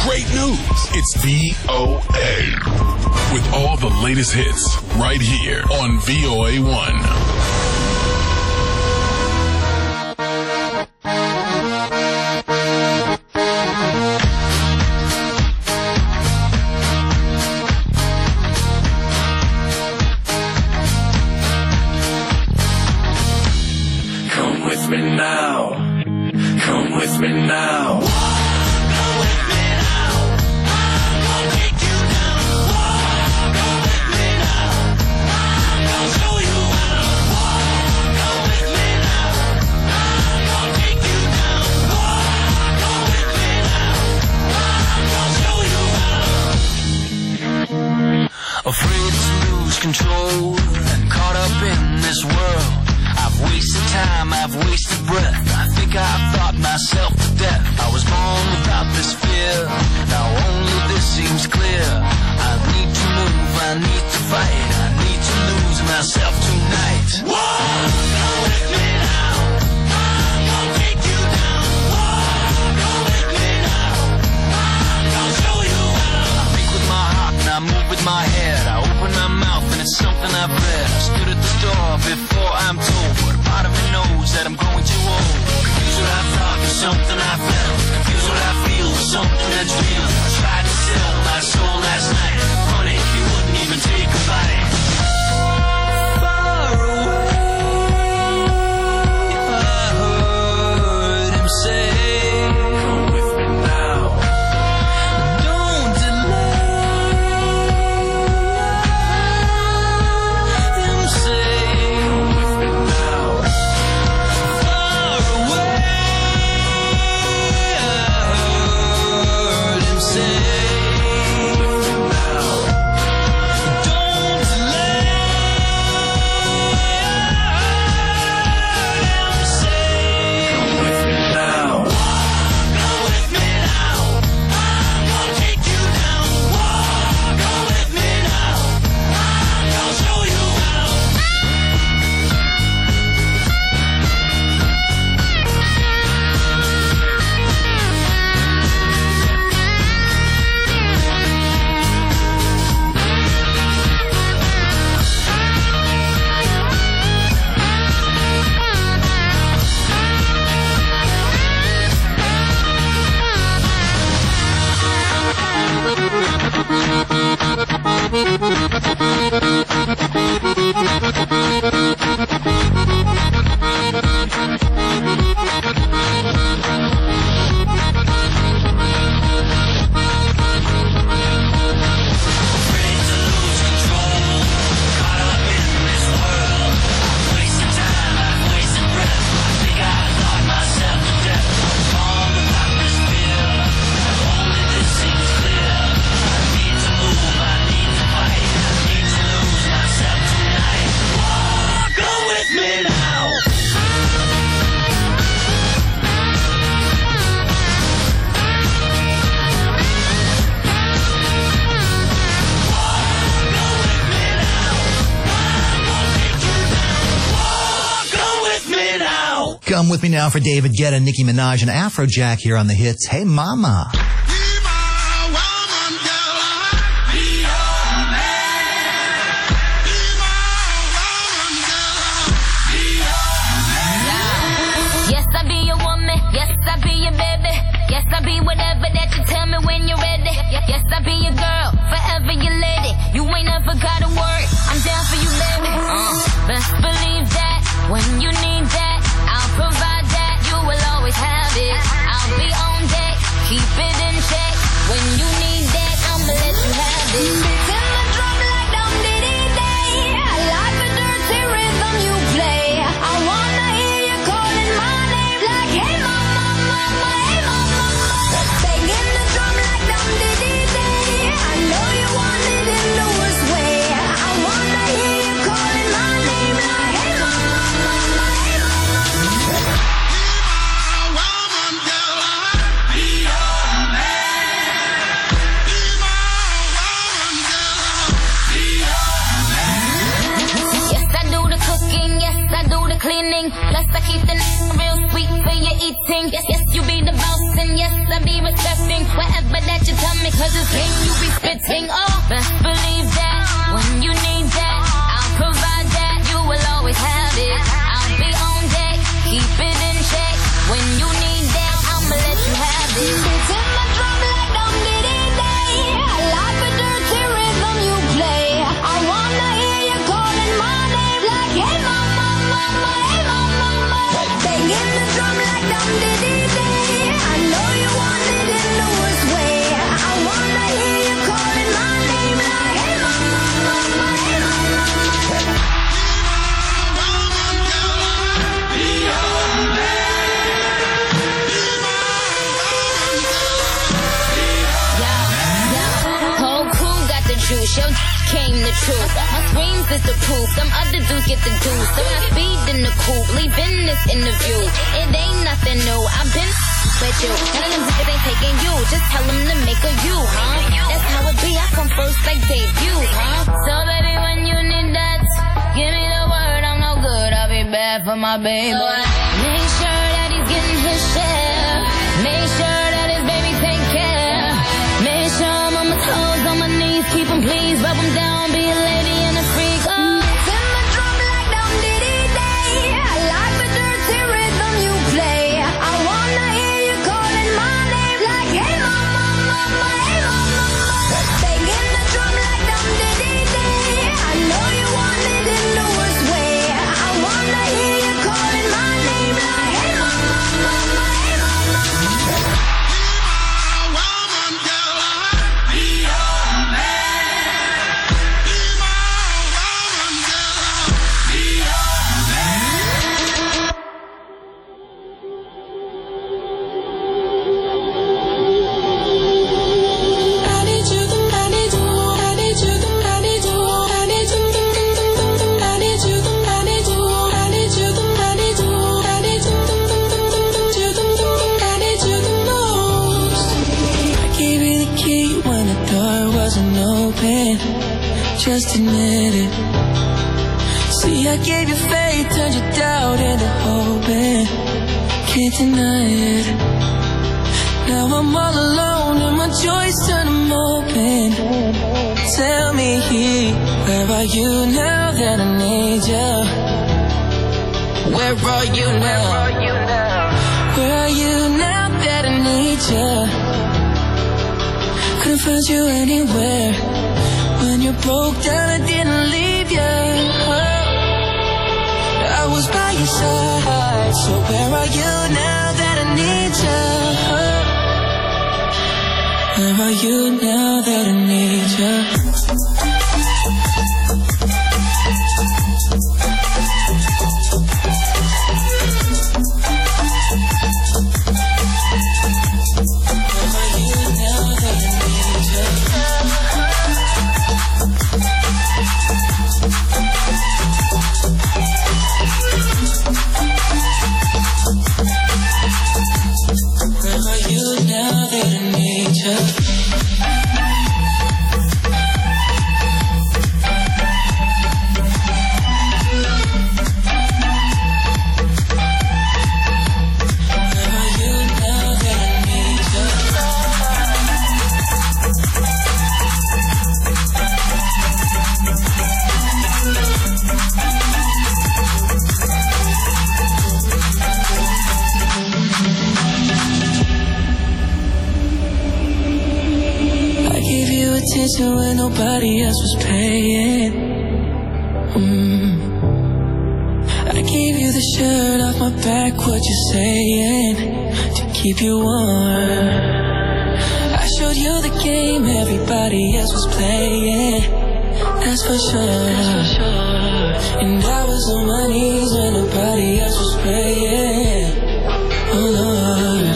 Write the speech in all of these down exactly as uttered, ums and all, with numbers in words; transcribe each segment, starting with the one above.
great news. It's V O A. With all the latest hits right here on V O A one. Afraid to lose control and caught up in this world. I've wasted time, I've wasted breath. I think I've thought myself to death. I was born without this fear. Now only this seems clear. I need to move, I need to fight. I need to lose myself tonight. Whoa, go with me now. I'm gonna take you down. Whoa, go with me now. I'm gonna show you how. I think with my heart and I move with my head. I open my mouth and it's something I've read. I stood at the door before I'm told, but a part of me knows that I'm growing too old. Confused what I thought with something I felt. Confused what I feel with something that's real. I tried to sell my soul last night. Funny, you wouldn't even take a bite. Far away, I heard him say, come with me now. Don't delay. Him say, come with me now. Far away, I heard him say, come with me now. Don't delay. Him say, come with me now. Go with me now. I'm gonna take you down. Go with me now. I'm gonna show you how. Afraid to lose control, caught up in this world. I've wasted time, I've wasted breath. I think I thought myself to death. Born without this fear. Only this seems clear. I need to move, I need to fight. I need to lose myself tonight. Whoa, go with me now. Go with me now. I'm gonna take you down. Whoa, go with me now. Come with me now for David Guetta, Nicki Minaj, and Afrojack here on the hits. Hey, mama. Yes, I be your woman. Yes, I be your baby. Yes, I be whatever that you tell me when you're ready. Yes, I be your girl, forever your lady. You ain't never gotta worry. I'm down for you, baby. Uh, best believe that when you need that, I'll provide that. You will always have it. I'll be on deck, keep it in check. When you need that, I'ma let you have it. Beats in the drum like dum diddy day. I like the dirty rhythm you play. I wanna hear you calling my name like, hey mama, mama, hey mama, mama. Banging the drum like dum diddy day. I know you want it in the worst way. I wanna hear you calling my name like, hey mama, mama, hey mama. Yes, I do the cooking, yes, I do the cleaning. Plus I keep the n- real sweet for your eating. Yes, yes, you be the boss and yes, I be respecting whatever that you cause it's game you be spitting. Oh, best believe that when you need that, I'll provide that. You will always have it. I'll be on deck, keep it in check. When you need that, I'ma let you have it. Beating my drum like I'm Diddy Day. I like the dirty rhythm you play. I wanna hear you calling my name like, hey mama, mama, hey mama, mama. Banging the drum like I'm Diddy Day. I know you want it in the worst way. I wanna hear you calling my name like, hey mama, mama, hey mama, mama. Yo, came the truth. My screams is the proof. Some other dudes get the juice. So I speed in the coupe, leaving this interview. It ain't nothing new. I've been with you. None of them niggas ain't taking you. Just tell them to make a you, huh? That's how it be. I come first like debut, huh? So baby, when you need that, give me the word. I'm no good. I'll be bad for my baby. Make sure that he's getting his share. Make sure that his baby take care. Make sure I'm on my toes, on my knees. Keep them please, rub them down, be a lady and a freak. Oh, beating my drum like I'm Diddy Day. I like the dirty rhythm you play. I wanna hear you calling my name like, hey mama, mama, hey mama, mama. Banging the drum like I'm Diddy Day. I know you want it in the worst way. I wanna hear you calling my name like, hey mama, mama, hey mama, mama. Just admit it. See, I gave you faith, turned your doubt into hope, and can't deny it. Now I'm all alone and my joys turn them open. Tell me, where are you now that I need you? Where are you now? Where are you now that I need you? Couldn't find you anywhere. When you broke down, I didn't leave you. I was by your side. So where are you now that I need you? Where are you now that I need you? When nobody else was paying. mm. I gave you the shirt off my back, what you saying, to keep you warm. I showed you the game everybody else was playing. That's for sure. And I was on my knees when nobody else was praying. Oh Lord.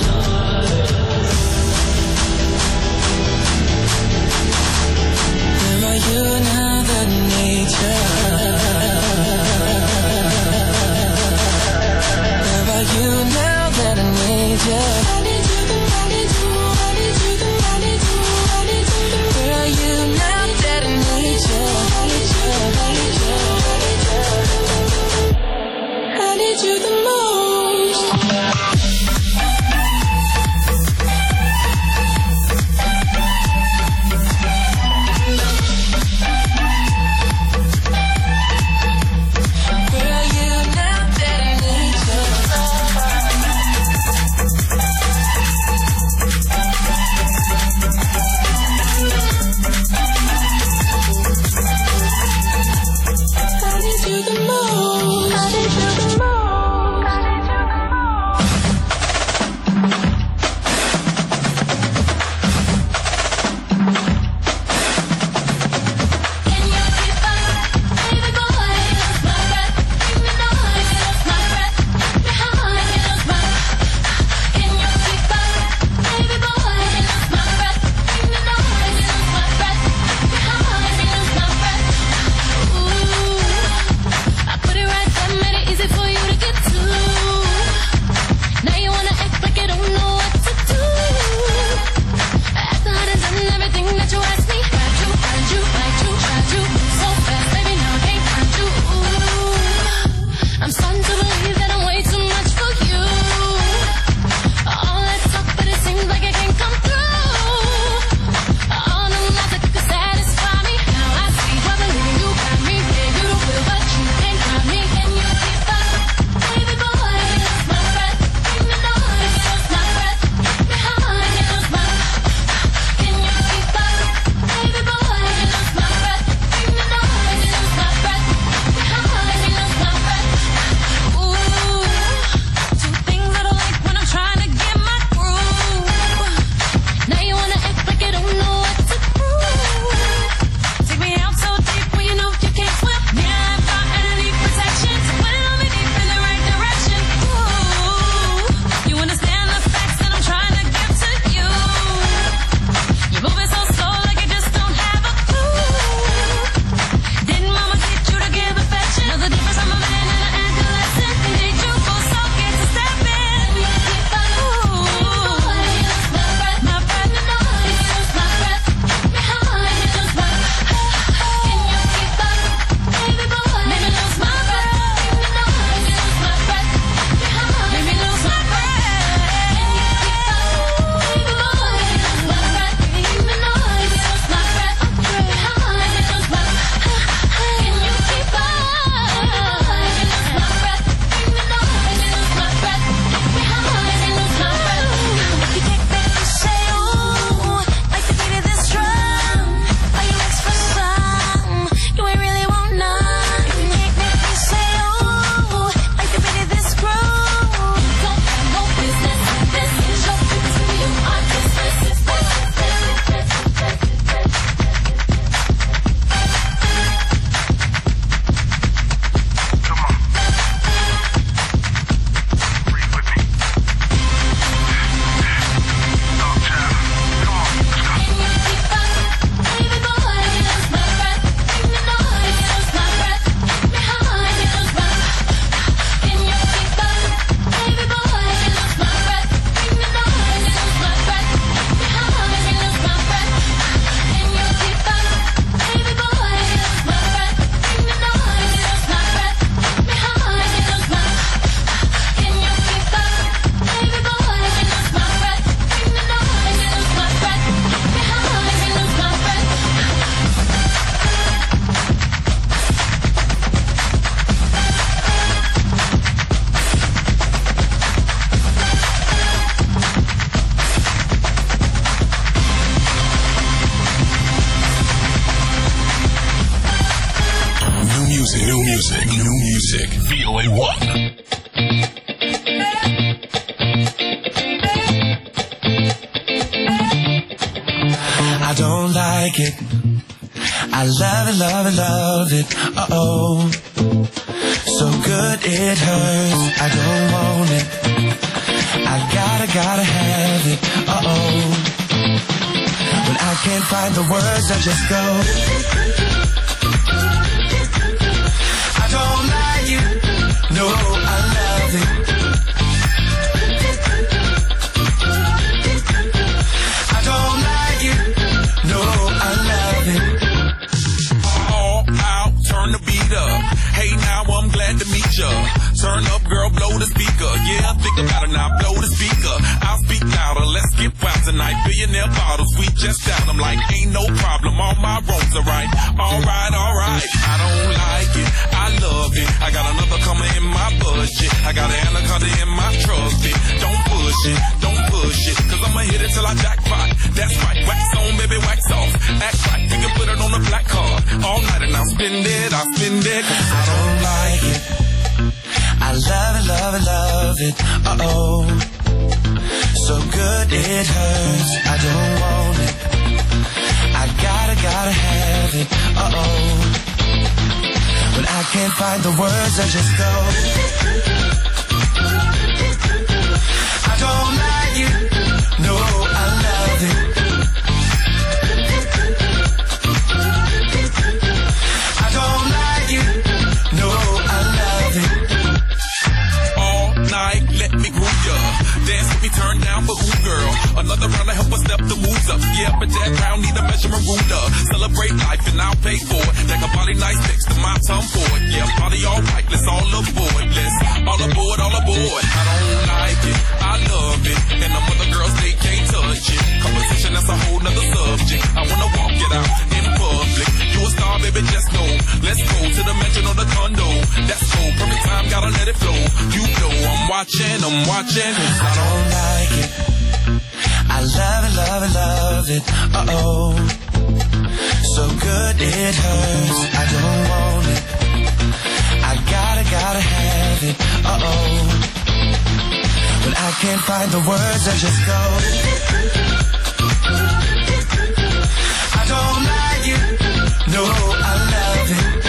You now that I need you. Where are you now that I need you? I need you, I need you, I need you, I need you, I need you. Where are you now that I need you? I need you, I need you, I need you. music. New music. V O A one. I don't like it. I love it, love it, love it. Uh-oh. So good it hurts. I don't want it. I gotta, gotta have it. Uh-oh. When I can't find the words, I just go. I don't like it. No, I love it. I don't like it. No, I love it. All out, turn the beat up. Hey, now I'm glad to meet ya. Turn up, girl, blow the speaker. Yeah, think about it now, blow the speaker. I'll speak louder, let's get wild tonight. Billionaire bottles, we just down. I'm like, ain't no problem, all my roads are right. Alright, alright, I don't like it, I love it. I got another coming in my budget. I got an anaconda in my trusty. Don't push it, don't push it, cause I'ma hit it till I jackpot. That's right, wax on, baby, wax off. Act right, you can put it on the black card. All night and I'll spend it, I'll spend it. Cause I don't like it. I love it, love it, love it. Uh-oh. So good it hurts. I don't want it. I gotta, gotta have it. Uh-oh. When I can't find the words, I just go. I don't like it. No, I love it. I don't like it. No, I love it. Let me groove ya. Dance with me, turn down for who, girl? Another round to help us step the moves up. Yeah, but that round need a measurement ruler. Celebrate life and I'll pay for it. Take a body nice next to my tongue for it. Yeah, party alright, let's all aboard. Let's all aboard, all aboard. I don't like it, I love it. And the other girls, they can't touch it. Composition, that's a whole nother subject. I wanna walk it out in public. You a star, baby, just know. Let's go to the mansion or the condo. That's cool, perfect time, gotta let it flow. You know I'm watching, I'm watching. I don't like it. I love it, love it, love it. Uh-oh. So good it hurts. I don't want it. I gotta, gotta have it. Uh-oh. When I can't find the words, I just go. I don't like it. No, I love it.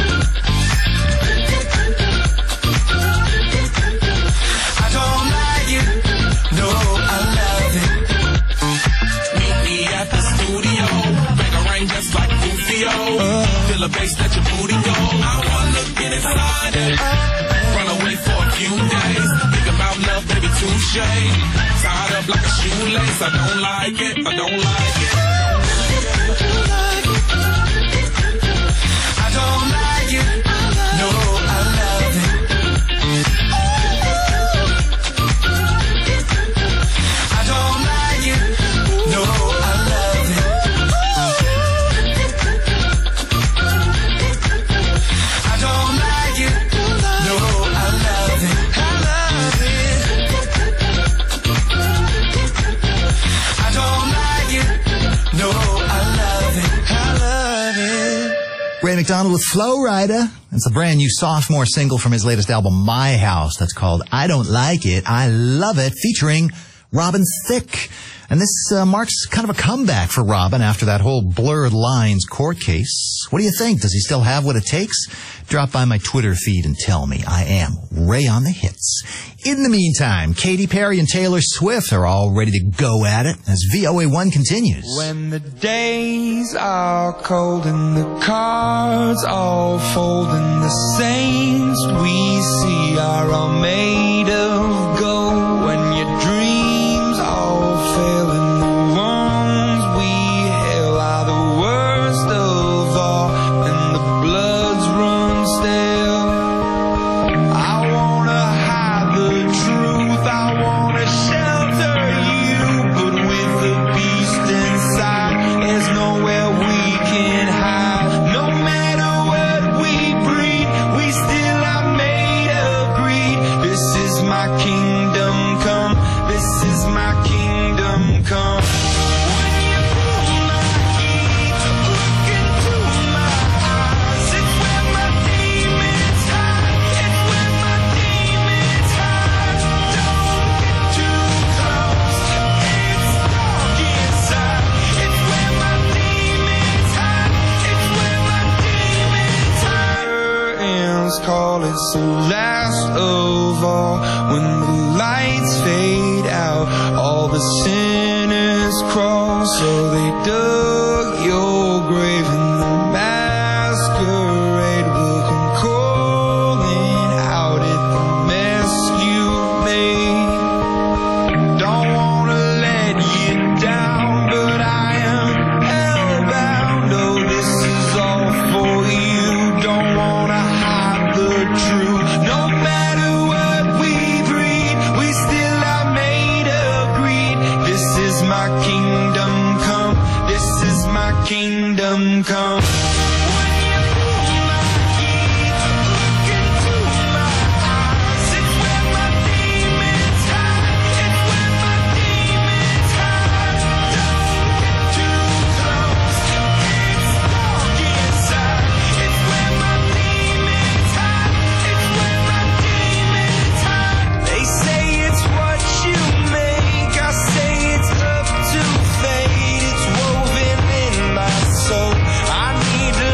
I don't like it. No, I love it. Meet me at the studio. Bangarang just like Rufio. Uh, Feel the bass, let your booty go. I wanna get inside it. Run away for a few days. Think about love, baby, touche. Tied up like a shoelace. I don't like it. I don't like it. I don't like it. No, I love it. I don't like it. No, I love it. I don't like it. No, I love it. I love it. I don't like it. No, I love it. I love it. Ray McDonald with Flow Rider. It's a brand new sophomore single from his latest album, My House. That's called I Don't Like It, I Love It, featuring Robin Thicke. And this uh, marks kind of a comeback for Robin after that whole Blurred Lines court case. What do you think? Does he still have what it takes? Drop by my Twitter feed and tell me. I am Ray on the Hits. In the meantime, Katy Perry and Taylor Swift are all ready to go at it as V O A one continues. When the days are cold and the cards all fold and the saints we see are all made of gold, when your dreams all fail and the ones we hail are the worst of all and the bloods run stale. I wanna hide the truth, I wanna shelter you, but with the beast inside, there's nowhere we can hide. No matter what we breed, we still are made of greed. This is it's the last of all. When the lights fade out, all the sinners crawl. So they dug your grave and the masquerade will come calling out at the mess you made. Don't wanna let you down, but I am hellbound. Oh, this is all for you. Don't wanna hide the truth. No matter what we breed, we still are made of greed. This is my kingdom come. This is my kingdom come. I need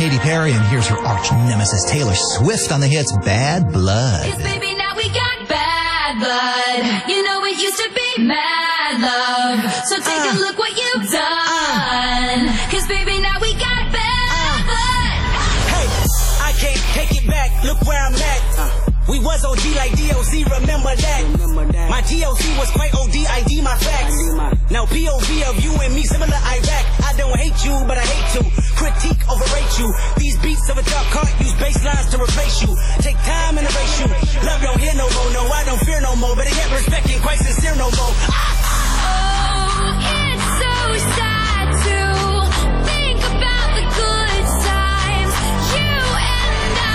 Katy Perry, and here's her arch nemesis Taylor Swift on the hits Bad Blood. 'Cause baby, now we got bad blood. You know it used to be mad love. So take uh, a look what you've done. 'Cause baby, now we got bad uh, blood. Hey, I can't take it back. Look where I'm at. Uh. We was O G like D O C, remember that. remember that. My T O C was quite O D, I D my facts. My... Now P O V of you and me, similar Iraq. I don't hate you, but I hate to critique, overrate you. These beats of a dark heart use bass lines to replace you. Take time and erase you. Love don't hear no more, no, I don't fear no more. Better get respect ain't quite sincere no more. Ah! Oh, it's so sad to think about the good times, you and I.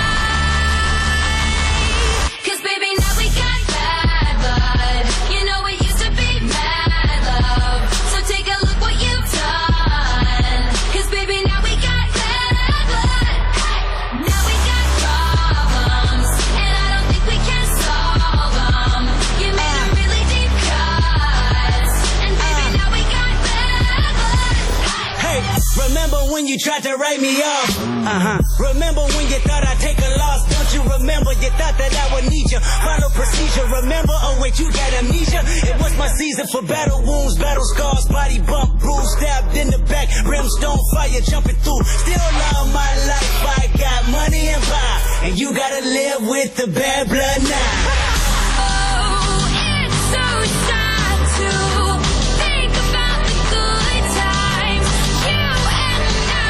'Cause baby, now we got bad blood. You know it used to be mad love. So take a look what you've done. 'Cause baby, now we got bad blood. Now we got problems, and I don't think we can solve them. You made a really deep cuts, and baby, now we got bad blood. Hey, remember when you tried to write me off? Uh-huh. Remember when you thought I'd take a loss? Don't you remember you thought that I would need you? Follow procedure, remember? Oh wait, you got amnesia? It was my season for battle wounds, battle scars, body bump, bruise, stabbed in the back, brimstone fire jumping through. Still love my life, I got money and power, and you gotta live with the bad blood now. Oh, it's so sad to think about the good times, you and I.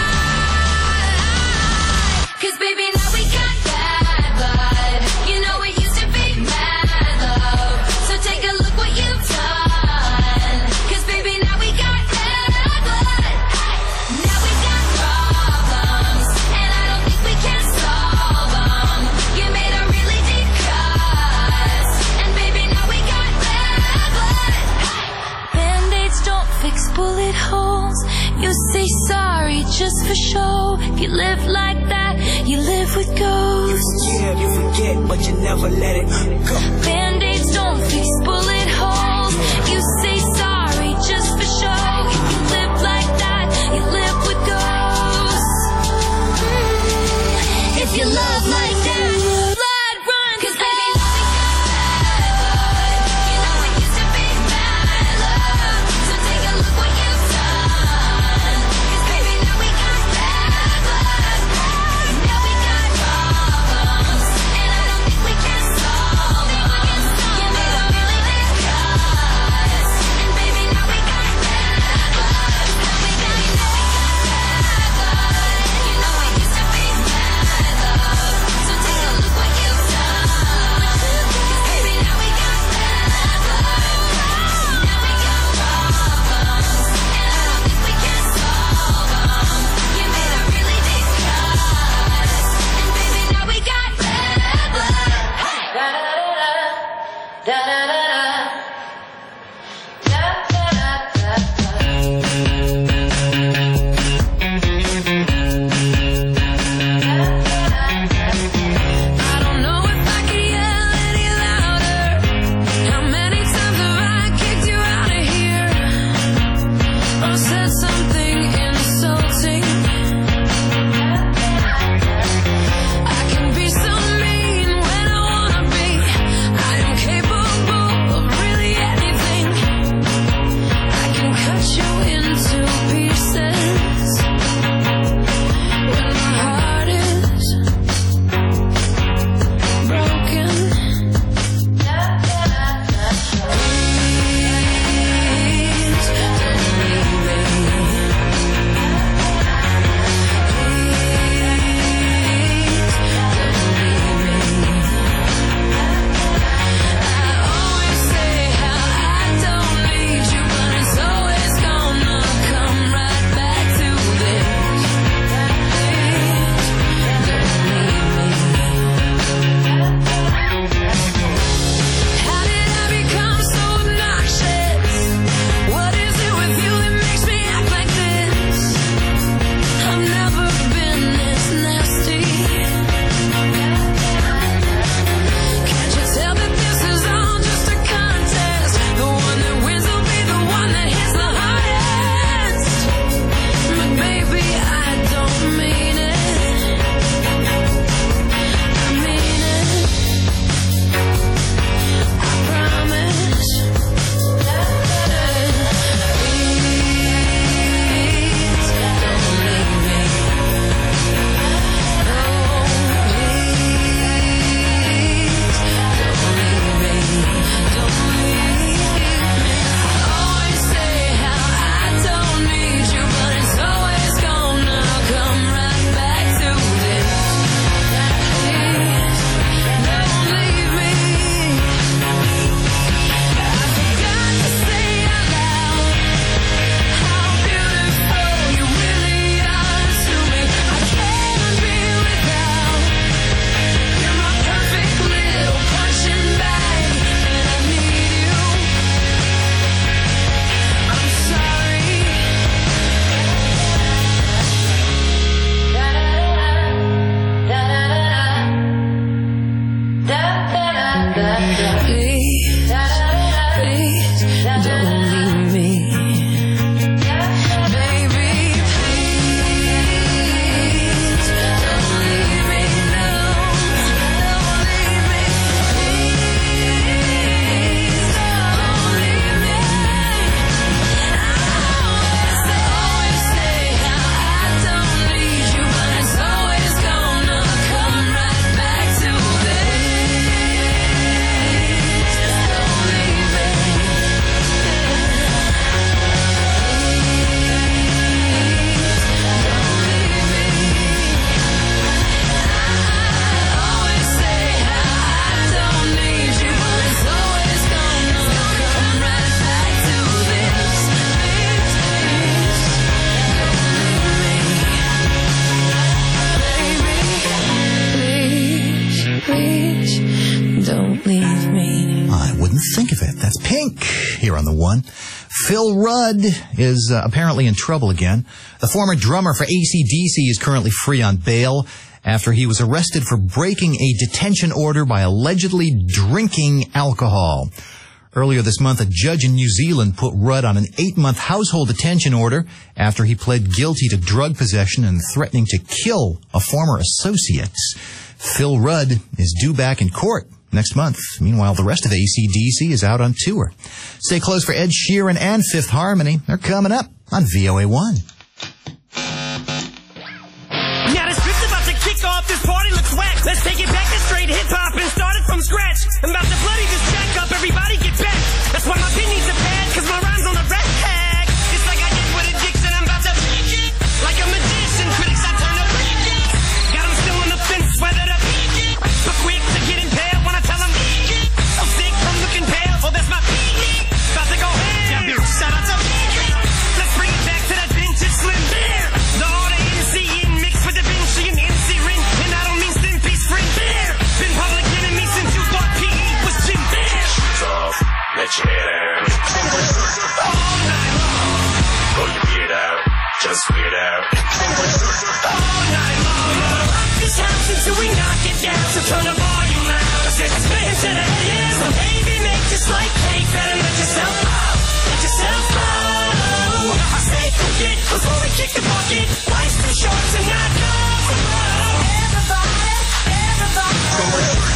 'Cause baby, now we got bad blood. You know it used to be mad love. So take a look what you've done. 'Cause baby, now we got bad blood. Now we got problems, and I don't think we can solve them. You made a really deep cuts, and baby, now we got bad blood. Band-aids don't fix bullet holes. You say sorry just for show. If you live like that, you live with ghosts. Yeah, you forget, but you never let it go. Band-aids don't fix bullet holes. You say sorry just for show. If you live like that, you live with ghosts. Mm. If you love like that, blood run. 'Cause baby, now we got bad blood. You know it used to be mad love. So take a look what you've done. 'Cause baby, now we got bad blood. Now we got problems, and I don't think we can solve them. You made a really big think of it? That's Pink here on The One. Phil Rudd is uh, apparently in trouble again. The former drummer for A C D C is currently free on bail after he was arrested for breaking a detention order by allegedly drinking alcohol. Earlier this month, a judge in New Zealand put Rudd on an eight-month household detention order after he pled guilty to drug possession and threatening to kill a former associate. Phil Rudd is due back in court next month. Meanwhile, the rest of A C D C is out on tour. Stay close for Ed Sheeran and Fifth Harmony. They're coming up on V O A one. Now this trip's about to kick off. This party looks whack. Let's take it back to straight hip-hop and start it from scratch. I'm about to bloody this jack up. Everybody get back. That's why my pin needs a pad, cause my rhyme's on the red tag. It's like I did with addiction. I'm about to like a magician. Critics, I turn up. Got them still on the fence, weathered up. But quick to get impaled when I tell them. So sick from looking pale. Oh, that's my about to go ham. Shout out to let's bring it back to that vintage slim beer. The order N C in mixed with the Vinci and N C Rin. And I don't mean Stimpy's friend beer. Been public enemy since you thought P E was Jim Bear. Shoes off, let your head out. All night long. Pull your beard out, just weird out. All night long. Rock this house until we knock it down. So turn the volume loud. It's spin to the head. So baby, make just like cake. Better let yourself go. Let yourself go. I say forget before we kick the bucket. Life's too short to not go. Everybody, everybody.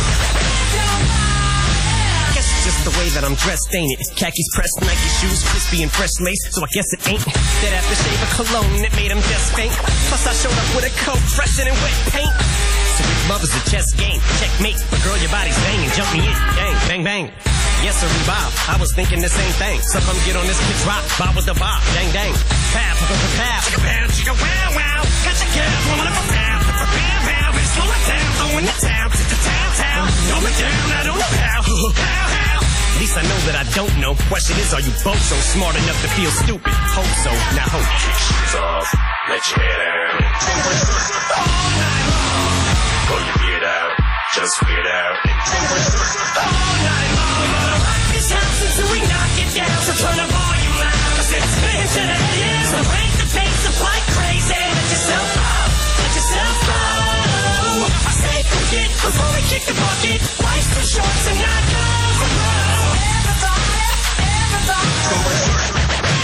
Guess it's just the way that I'm dressed, ain't it? Khakis pressed, Nike shoes, crispy and fresh lace. So I guess it ain't that aftershave of cologne that made him just faint. Plus I showed up with a coat fresher than wet paint. So if love is a chess game, checkmate. But girl, your body's banging, jump me in, bang, bang, bang. Yes, sir, Bob. I was thinking the same thing. So come get on this kid's rock. Bob with the bob. Dang, dang. Pow, pow, pow, pow. Chicka, pow, chicka, wow, wow. Got your girl, woman of a pow. Pow, pow, pow. Bitch, slow it down. Go in the town. To the town, town. Throw it down. I don't know how. Pow, how. At least I know that I don't know. Question is, are you both so smart enough to feel stupid? Hope so. Now hope. Shoes off, let your head out. All night long. Pull your beard out, just weird out. All night long. House until we knock it down. So turn the volume loud. Cause it's spin to the head. So break the pace up like crazy. Let yourself go. Let yourself go. I say forget before we kick the bucket. Life's too short to not go. Everybody, everybody.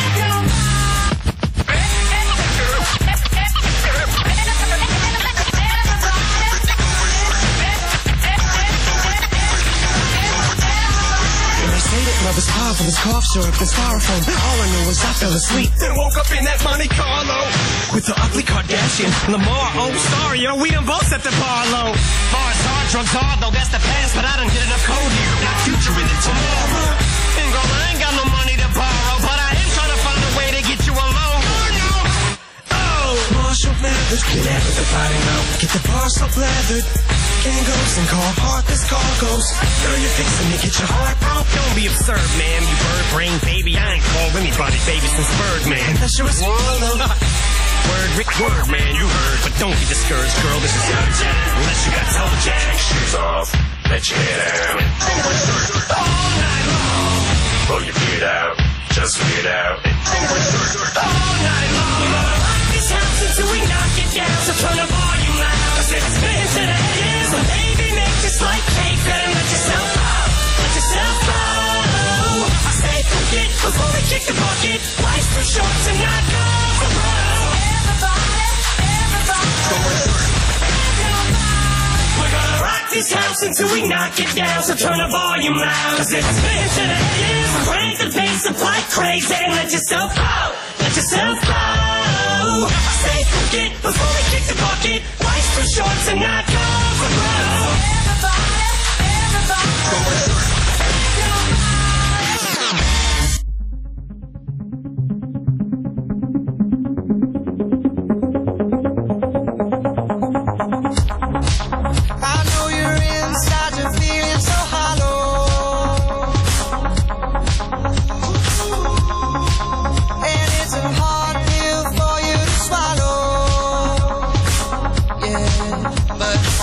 Love is powerful, it's cough syrup, it's styrofoam. All I knew was I fell asleep, then woke up in that Monte Carlo with the ugly Kardashian, Lamar. Oh, sorry, yo, we done both set the bar low. Bars hard, drugs hard, though that's the past, but I done did enough code here. Not future in it tomorrow. And girl, I ain't got no money to borrow, but I am trying to find a way to get you alone. Oh, Marshall Mathers, get after the body now. Get the bar so leathered. Gang goes and call hard, this call goes. Girl, you're fixing to get your heart broke. Don't be absurd, ma'am, you bird brain baby. I ain't called anybody baby since Birdman. That sure is word, word, Rick, word, man, you heard. But don't be discouraged, girl, this is your jam. Unless you got toe jam. Shoes off, let your head out. All night long. Pull your beard out, just weird out. All night long. Rock this house until we knock it down. So turn the volume loud. Cause it's spin to the head. So baby, make just like cake. Better let yourself go. Let yourself go. I say forget before we kick the bucket. Life's too short to not go. Everybody, everybody. We're gonna rock this house until we knock it down. So turn the volume loud. Cause it's spin to the head. So crank the pace up like crazy. And let yourself go. Let yourself go. I say forget before we kick the bucket. Life's too short to not go. Everybody, everybody. I know you're inside, you're feeling so hollow. And it's a hard pill for you to swallow. Yeah, but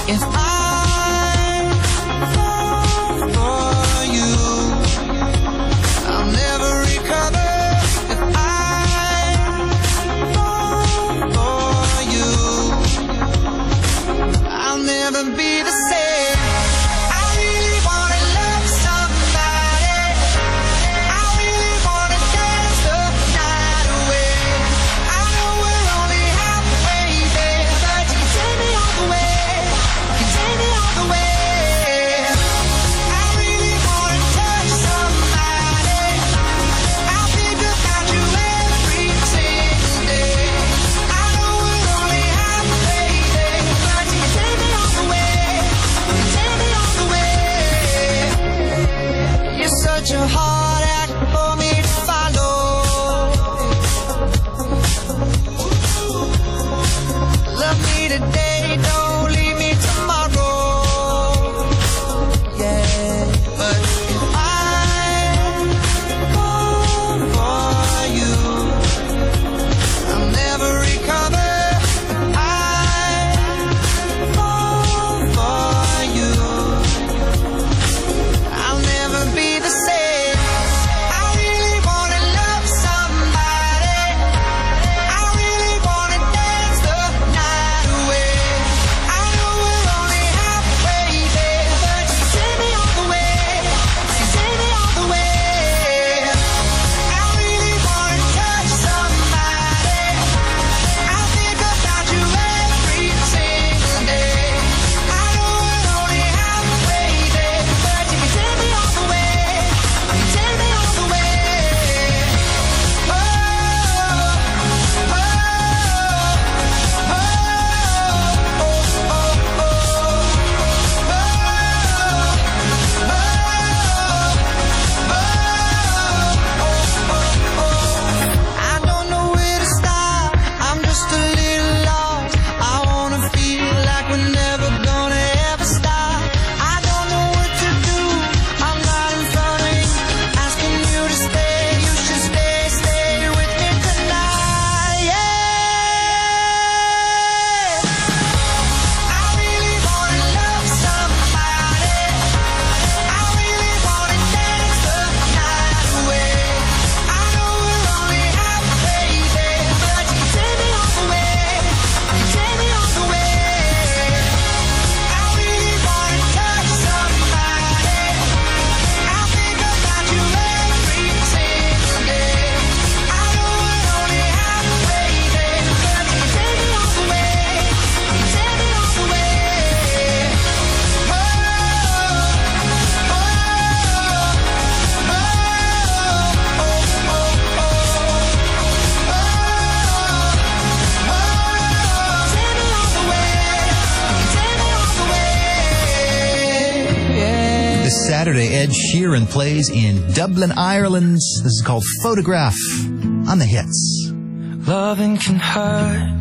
Ed Sheeran plays in Dublin, Ireland. This is called Photograph on the Hits. Loving can hurt.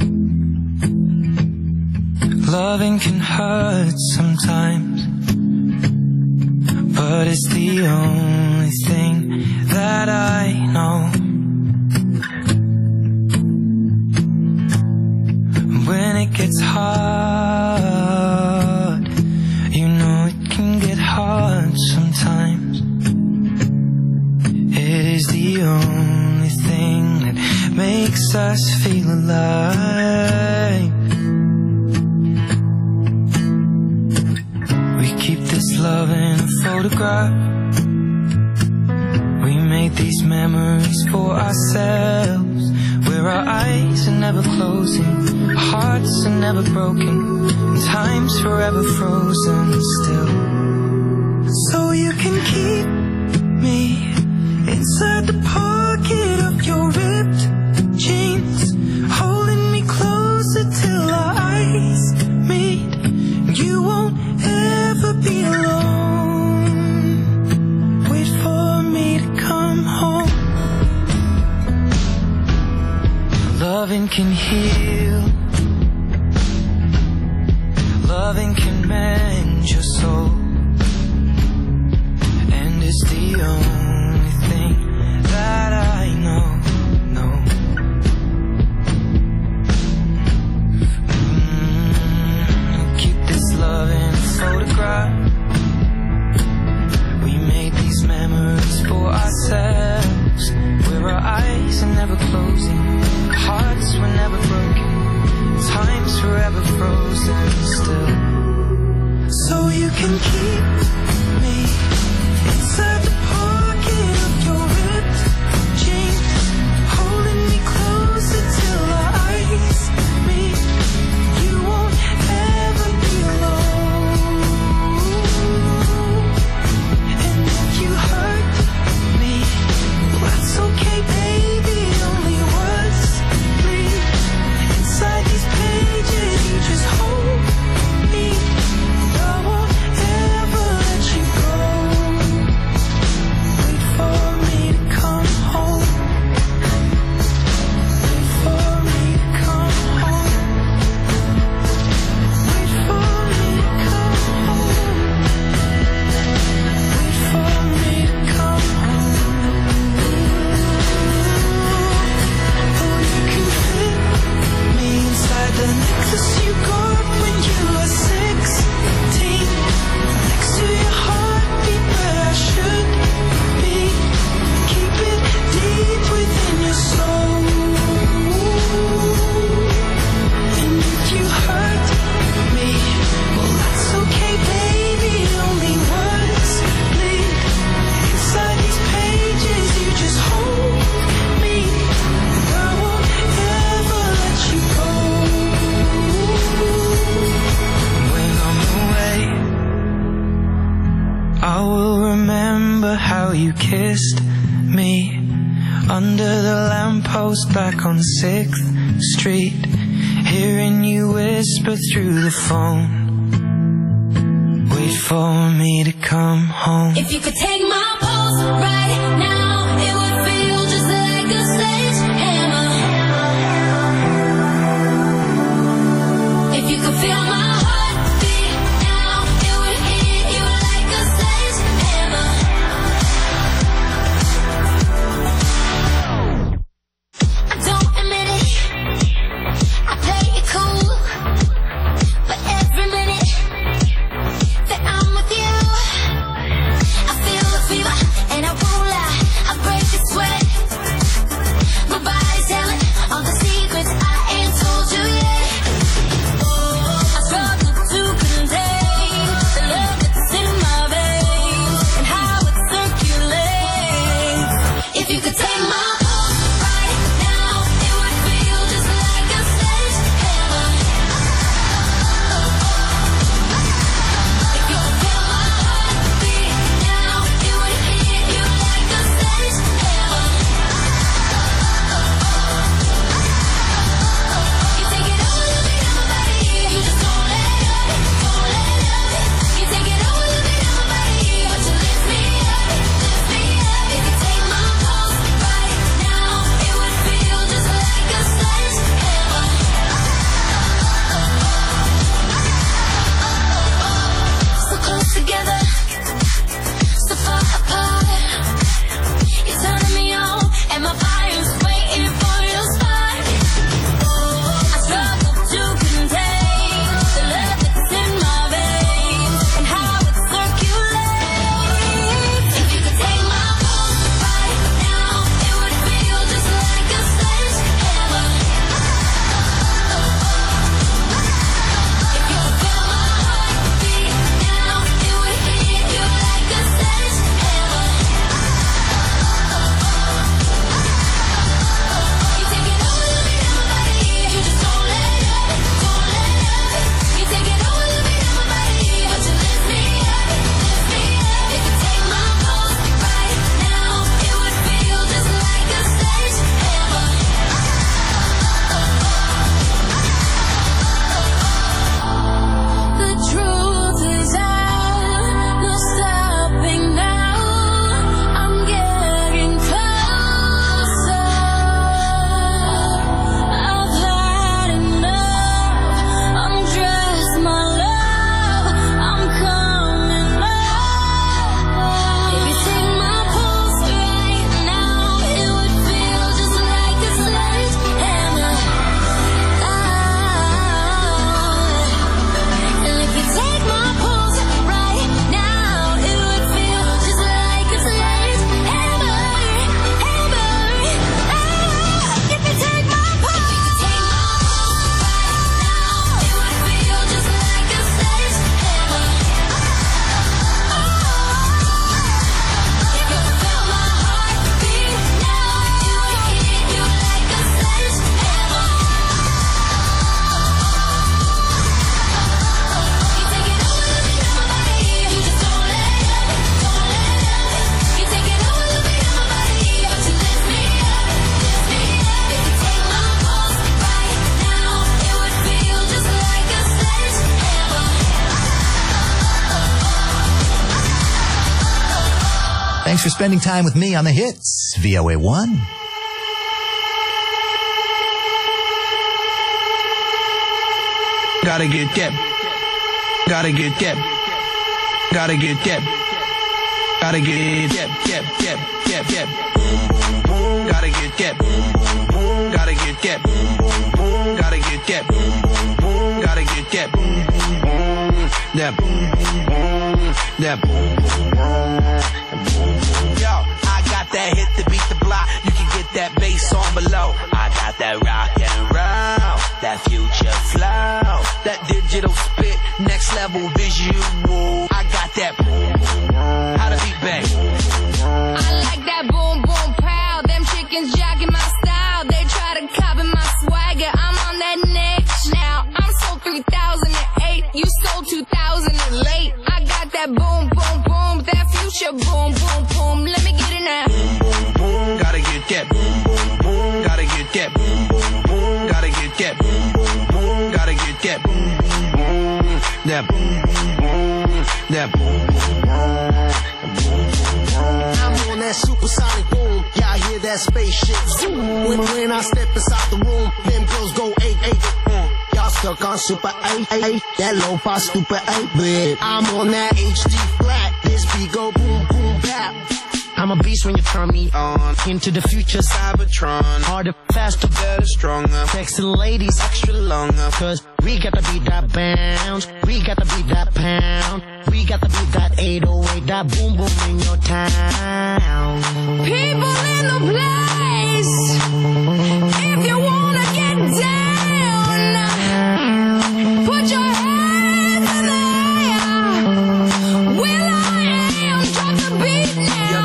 Loving can hurt sometimes, but it's the only thing that I know. When it gets hard, you know it can get hard sometimes. It is the only thing that makes us feel alive. We keep this love in a photograph. We made these memories for ourselves, where our eyes are never closing, our hearts are never broken, and time's forever frozen still. So you can keep me inside the pocket of your ripped jeans, holding me closer till our eyes meet. You won't ever be alone. Wait for me to come home. Loving can heal. Loving can mend your soul. And it's the only thing that I know, know. Mm, keep this love in a photograph. We made these memories for ourselves, where our eyes are never closing, hearts were never broken, time's forever frozen still. So you can keep me inside the pocket of your ripped jeans, holding me closer till our eyes meet. You won't ever be alone. And if you hurt me, well, that's okay, baby. Only words bleed inside these pages. You just hold me. I won't ever let you go. Wait for me to come home. Wait for me to come home. Wait for me to come home. Wait for me to come home. Oh, you can fit me inside the necklace you got when you were sixteen, next to your heartbeat where I should be. Keep it deep within your soul. And if you hurt me, well, that's okay, baby. Only words bleed inside these pages. You just hold me, and I won't ever let you go. When I'm away, I will remember how you kissed me under the lamppost back on sixth street, hearing you whisper through the phone. Wait for me to come home. If you could take my pulse right now, it would feel just like a sledgehammer. If you could feel my heartbeat now, it would hit you like a sledgehammer. I don't admit it, I play it cool, but every minute that I'm with you, I feel a fever and I won't lie, I break a sweat. My body's telling all the secrets I ain't told you yet. I Thanks for spending time with me on the hits, V O A one. Gotta get that. Gotta get that. Gotta get that. Gotta get that. That. That. That. That. Gotta get that. Gotta get that. Gotta get that. Gotta get that. That. That. Yo, I got that hit to beat the block. You can get that bass on below. I got that rock and roll, that future flow, that digital spit, next level visual. I got that. How to beat bang. I like that boom boom pow. Them chickens jacking my style. They try to copy my swagger. I'm on that next now. I'm sold three thousand eight. You sold two thousand late. I got that boom boom boom. That future boom boom boom. Let me get it now. Gotta get that. Gotta get that. Gotta get that. Gotta get that. That. That. I'm on that supersonic boom. Y'all hear that spaceship zoom. When, when I step inside the room, them girls go eight eight. Mm. Y'all stuck on super eight eight. That lo-fi stupid eight bit. I'm on that H D flat. This beat go boom boom bap. I'm a beast when you turn me on. Into the future, Cybertron. Harder, faster, better, stronger. Sexy ladies, extra longer. Cause we got to beat that bounce. We got to beat that pound. We got to beat that eight oh eight. That boom boom in your town. People in the place. If you wanna get down, put your hands in the air. Will I am, drop the beat now.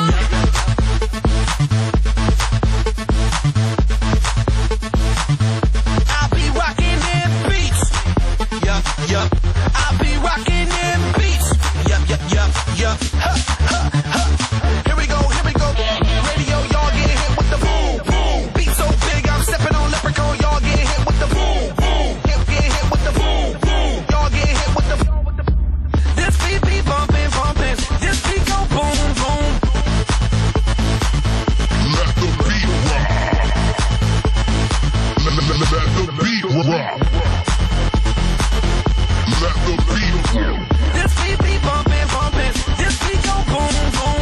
I'll be rocking them beats. Yup, yup. I'll be rocking them beats. Yup, yup, yup, yup. Ha, ha, ha. Here we go, here we go. Radio, y'all get hit with the boom, boom. Beat so big, I'm stepping on leprechaun. Y'all get hit with the boom, boom. Hip get hit with the boom, boom. Y'all get hit with the boom. This beat be bumping, bumping. This beat go boom, boom. Let the beat rock. Let, let, let, let the beat rock. Let the beat rock. This beat be bumping, bumping. This beat go boom, boom.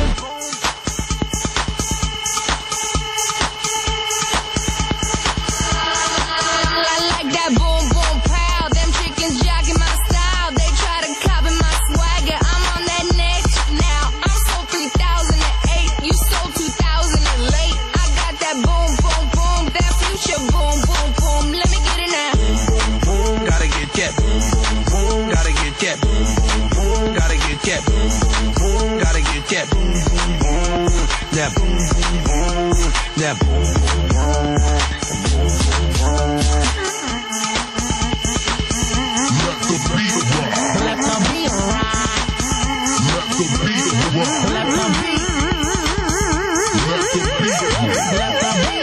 I like that boom boom pow. Them chickens jacking my style. They try to copy my swagger. I'm on that next now. I'm sold three thousand eight. You sold two thousand late. I got that boom boom boom. That future boom boom boom. Let me get it now. Gotta get that. Gotta get that. Gotta get that. Gotta get that. That. That. Let the beat rock. Let the beat rock. Let the beat rock. Let the beat. Let the beat rock. Let the beat.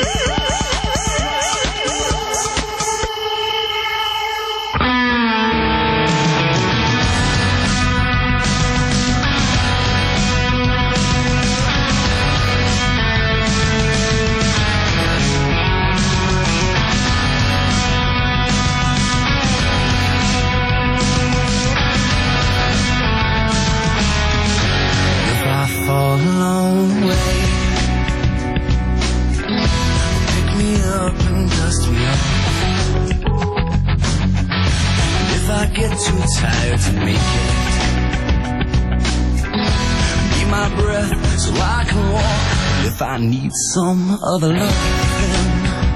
If I fall a long way, pick me up and dust me off. If I get too tired to make it, be my breath so I can walk. If I need some other loving,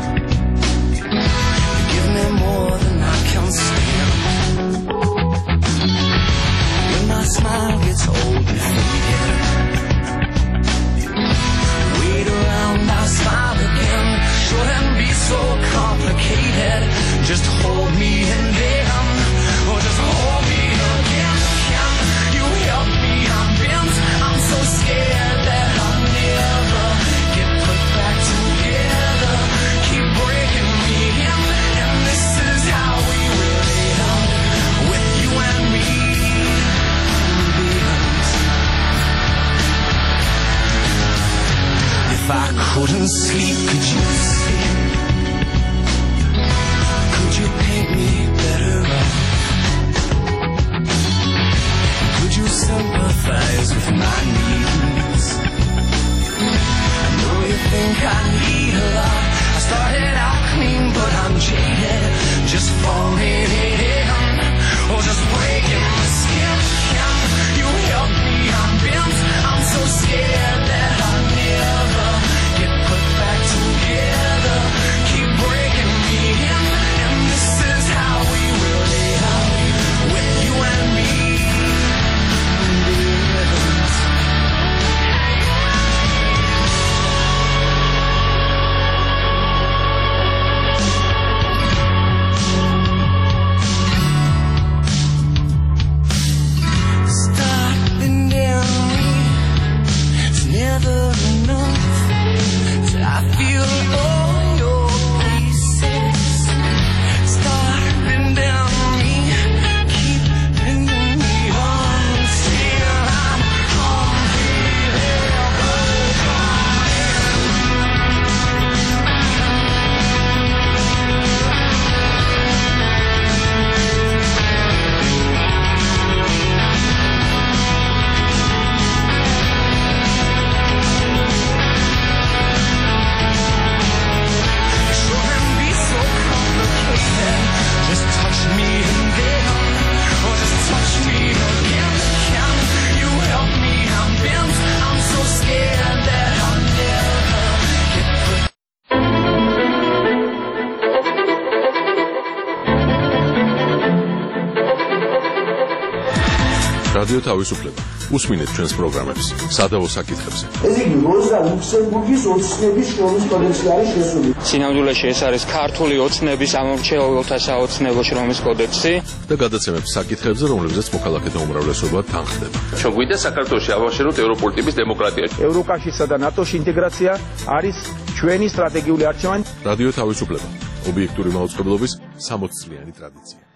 give me more than I can stand. When my smile gets old and faded, wait around, I'll smile again. Shouldn't be so complicated. Just hold me and then, or just hold me again. Can you help me? I'm bent. I'm so scared that I'll never get put back together. sleep. Could you see? Could you paint me better off? Could you sympathize with my needs? I know you think I need a lot. I started out clean, but I'm jaded, just falling in, or just breaking my skin. Can you help me? I'm bent, I'm so scared that I'll never get put back together. Keep breaking me in, and this is how we will live, with you and me. Never enough. So I feel all your pieces starting down me, keep bringing me on till I'm completely just touch me and then, or just touch me again. Can you help me? I'm bent, I'm so scared that I'll never get put. რადიო თავისუფლება. უსმინეთ ჩვენს პროგრამებს სადავო საკითხებზე. ეს იგი როზა ლუქსემბურგის ოცნების შრომის კოდექსში არის შესული. სინამდვილეში ეს არის ქართული ოცნების ამომრჩეველთა საოცნებო შრომის კოდექსი და გადაცემებს საკითხებზე, რომლებზეც მოქალაქეთა უმრავლესობა თანხდება. ჩვენ გვინდა საქართველოში ავაშენოთ ევროპული ტიპის დემოკრატია. ევროკავშირსა და ნატოში ინტეგრაცია არის ჩვენი სტრატეგიული არჩევანი. რადიო თავისუფლება. ობიექტური მაუწყებლობის სამოცი წლიანი ტრადიცია.